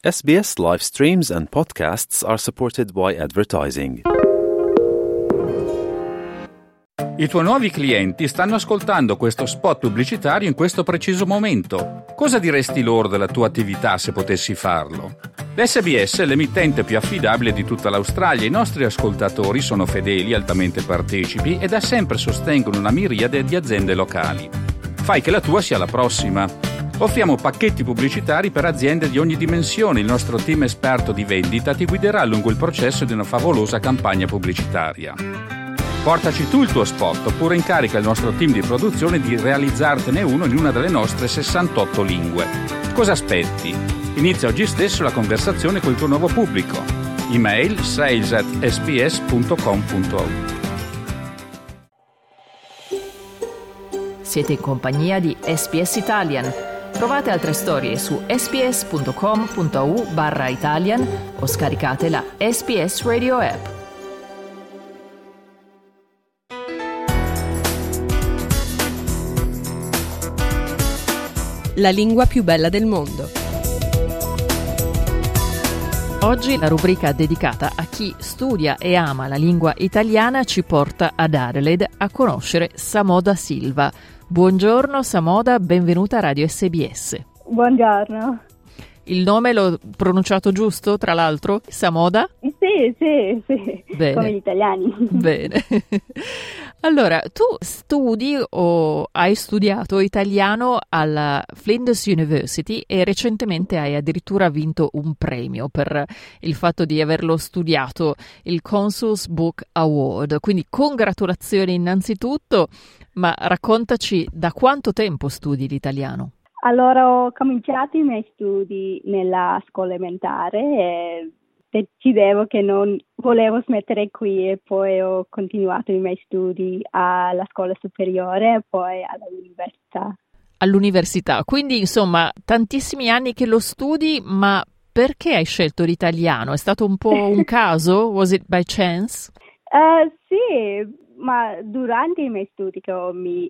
SBS live streams and podcasts are supported by advertising. I tuoi nuovi clienti stanno ascoltando questo spot pubblicitario in questo preciso momento. Cosa diresti loro della tua attività se potessi farlo? L'SBS è l'emittente più affidabile di tutta l'Australia. I nostri ascoltatori sono fedeli, altamente partecipi e da sempre sostengono una miriade di aziende locali. Fai che la tua sia la prossima. Offriamo pacchetti pubblicitari per aziende di ogni dimensione. Il nostro team esperto di vendita ti guiderà lungo il processo di una favolosa campagna pubblicitaria. Portaci tu il tuo spot oppure incarica il nostro team di produzione di realizzartene uno in una delle nostre 68 lingue. Cosa aspetti? Inizia oggi stesso la conversazione col tuo nuovo pubblico. Email sales@sbs.com.au. Siete in compagnia di SBS Italian. Trovate altre storie su sbs.com.au/Italian o scaricate la SBS Radio app. La lingua più bella del mondo. Oggi la rubrica dedicata a chi studia e ama la lingua italiana ci porta ad Adelaide a conoscere Samoda Silva. Buongiorno Samoda, benvenuta a Radio SBS. Buongiorno. Il nome l'ho pronunciato giusto, tra l'altro? Samoda? Sì, Bene. come gli italiani. Bene. Allora, tu studi o hai studiato italiano alla Flinders University e recentemente hai addirittura vinto un premio per il fatto di averlo studiato, il Consul's Book Award. Quindi congratulazioni innanzitutto, ma raccontaci da quanto tempo studi l'italiano? Allora, ho cominciato i miei studi nella scuola elementare e decidevo che non volevo smettere qui e poi ho continuato i miei studi alla scuola superiore e poi all'università. All'università, quindi insomma tantissimi anni che lo studi, ma perché hai scelto l'italiano? È stato un po' un caso? Was it by chance? Sì, ma durante i miei studi che mi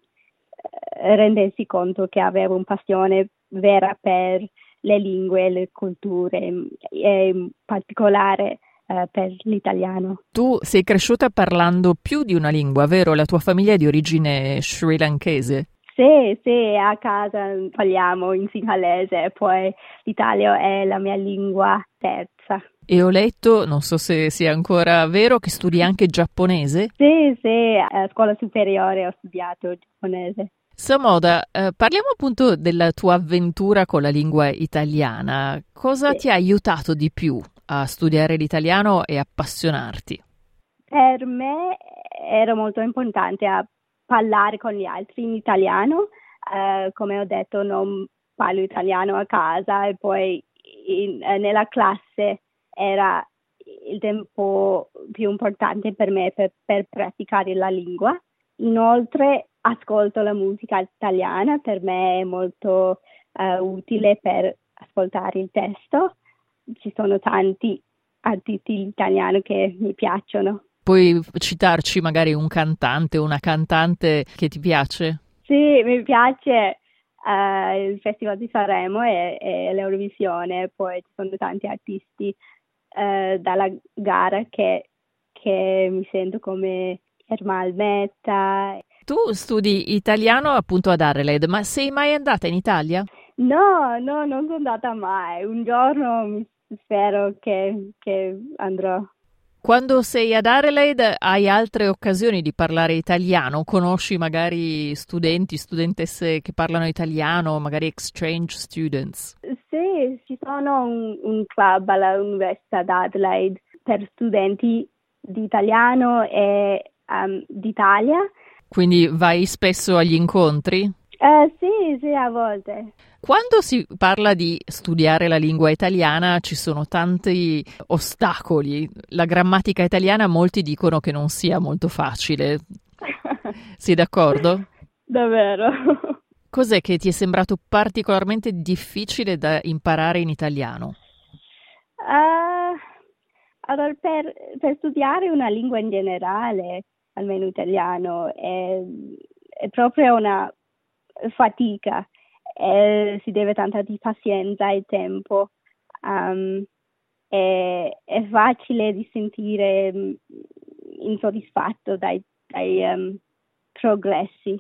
rendessi conto che avevo una passione vera per le lingue, le culture e in particolare per l'italiano. Tu sei cresciuta parlando più di una lingua, vero? La tua famiglia è di origine srilankese? Sì, a casa parliamo in singalese e poi l'italiano è la mia lingua terza. E ho letto, non so se sia ancora vero, che studi anche giapponese? Sì, a scuola superiore ho studiato giapponese. Samoda, parliamo appunto della tua avventura con la lingua italiana. Cosa ti ha aiutato di più a studiare l'italiano e appassionarti? Per me era molto importante a parlare con gli altri in italiano. Come ho detto, non parlo italiano a casa e poi nella classe era il tempo più importante per me per praticare la lingua. Inoltre ascolto la musica italiana, per me è molto utile per ascoltare il testo. Ci sono tanti artisti italiani che mi piacciono. Puoi citarci magari un cantante o una cantante che ti piace? Sì, mi piace il Festival di Sanremo e l'Eurovisione, poi ci sono tanti artisti dalla gara che mi sento come Ermal Meta. Tu studi italiano appunto ad Adelaide, ma sei mai andata in Italia? No, non sono andata mai. Un giorno spero che andrò. Quando sei ad Adelaide hai altre occasioni di parlare italiano? Conosci magari studenti, studentesse che parlano italiano, magari exchange students? Sì, ci sono un club all'Università d'Adelaide per studenti di italiano e d'Italia. Quindi vai spesso agli incontri? Sì, a volte. Quando si parla di studiare la lingua italiana ci sono tanti ostacoli. La grammatica italiana molti dicono che non sia molto facile. Sei d'accordo? Davvero? Cos'è che ti è sembrato particolarmente difficile da imparare in italiano? Allora, per studiare una lingua in generale, almeno italiano, è proprio una fatica. Si deve tanta di pazienza e tempo È facile di sentire insoddisfatto dai progressi,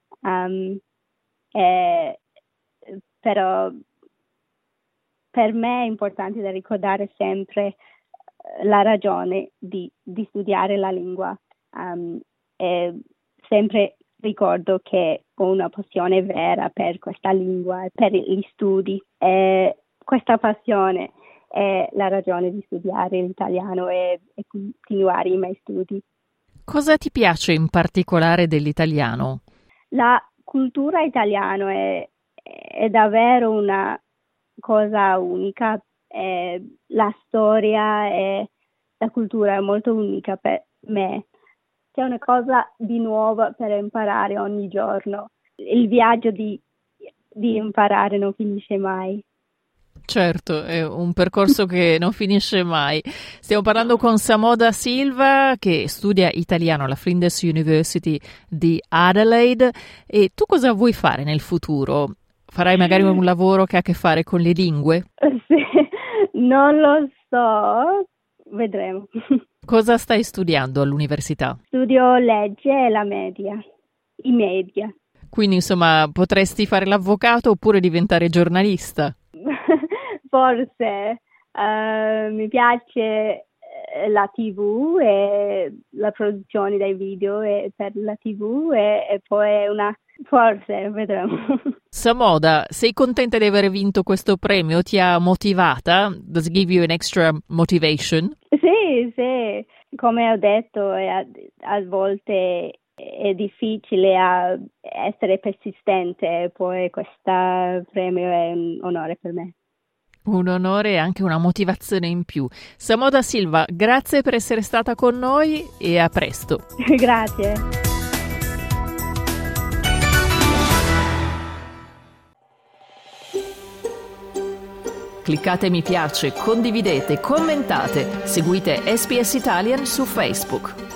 però per me è importante da ricordare sempre la ragione di studiare la lingua. E sempre ricordo che ho una passione vera per questa lingua, per gli studi, e questa passione è la ragione di studiare l'italiano e continuare i miei studi. Cosa ti piace in particolare dell'italiano? La cultura italiana è davvero una cosa unica. La storia e la cultura è molto unica per me. C'è una cosa di nuovo per imparare ogni giorno. Il viaggio di imparare non finisce mai. Certo, è un percorso che non finisce mai. Stiamo parlando con Samoda Silva, che studia italiano alla Flinders University di Adelaide. E tu cosa vuoi fare nel futuro? Farai magari un lavoro che ha a che fare con le lingue? Sì, non lo so, vedremo. Cosa stai studiando all'università? Studio legge e i media. Quindi, insomma, potresti fare l'avvocato oppure diventare giornalista? Forse. Mi piace la TV e la produzione dei video per la TV e poi forse, vedremo. Samoda, sei contenta di aver vinto questo premio? Ti ha motivata? Does it give you an extra motivation? Sì. Come ho detto, a volte è difficile essere persistente, poi questo premio è un onore per me. Un onore e anche una motivazione in più. Samoda Silva, grazie per essere stata con noi e a presto. Grazie. Cliccate mi piace, condividete, commentate, seguite SBS Italian su Facebook.